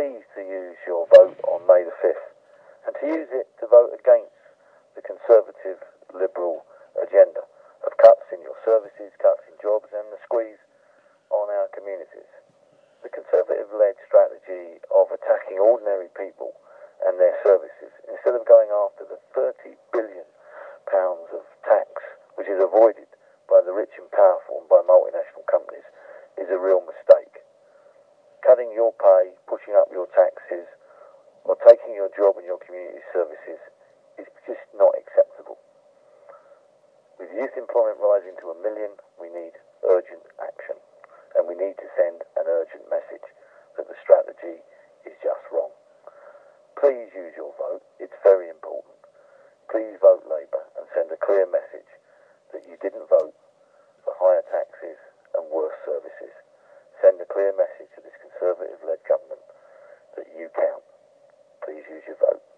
please to use your vote on May the 5th and to use it to vote against the Conservative Liberal agenda of cuts in your services, cuts in jobs and the squeeze on our communities. The Conservative-led strategy of attacking ordinary people and their services instead of going after the £30 billion of tax which is avoided by the rich and powerful and by multinational companies is a real mistake. Cutting your pay, pushing up your taxes or taking your job and your community services is just not acceptable. With youth employment rising to 1 million, we need urgent action. And we need to send an urgent message that the strategy is just wrong. Please use your vote. It's very important. Please vote Labour and send a clear message that you didn't vote for higher taxes and worse services. Send a clear message to this Conservative-led government that you count. Please use your vote.